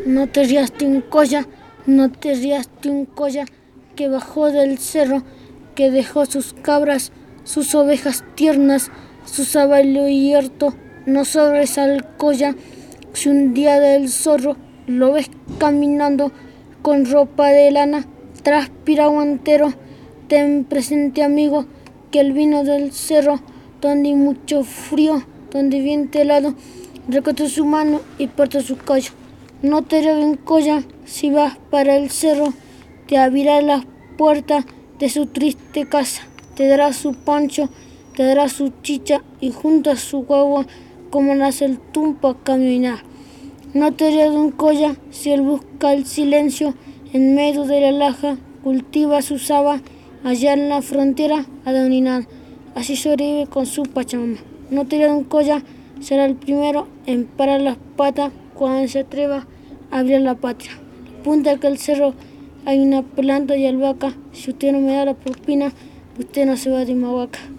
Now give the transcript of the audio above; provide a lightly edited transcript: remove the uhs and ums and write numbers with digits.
No te rías Tincoya, no te rías Tincoya, que bajó del cerro, que dejó sus cabras, sus ovejas tiernas, su saballo hierto, no sobresalcoya. Si un día del zorro lo ves caminando con ropa de lana, transpirado entero, ten presente amigo que el vino del cerro, donde hay mucho frío, donde viento helado, recoge su mano y parte su callo. No te rebencoya si vas para el cerro, te abrirá la puerta de su triste casa, te dará su pancho, te dará su chicha y junto a su guagua como nace el tumpo a caminar. No te rebencoya si él busca el silencio en medio de la laja, cultiva su saba allá en la frontera a Doninán. Así sobrevive con su pachamama. No te rebencoya será el primero en parar las patas cuando se atreva a abrir la patria. Punta que el cerro hay una planta de albahaca. Si usted no me da la propina, usted no se va de Mahuaca.